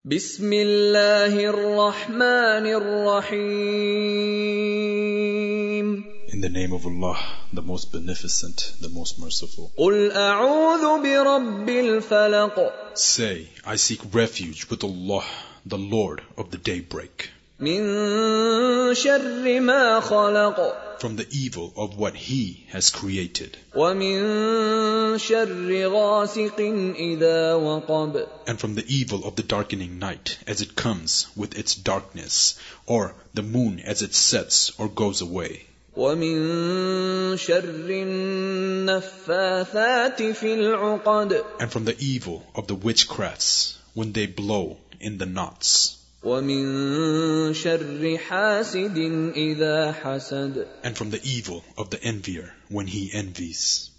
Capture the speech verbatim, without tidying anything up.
بسم الله الرحمن الرحيم. In the name of Allah, the most beneficent, the most merciful. قل أعوذ برب الفلق. Say, I seek refuge with Allah, the Lord of the daybreak. من شر ما خلق. From the evil of what He has created. ومن شر غاسق إذا وقب. And from the evil of the darkening night as it comes with its darkness, or the moon as it sets or goes away. ومن شر النفاثات في العقد. And from the evil of the witchcrafts when they blow in the knots. ومن شر حاسد إذا حسد. And from the evil of the envier when he envies.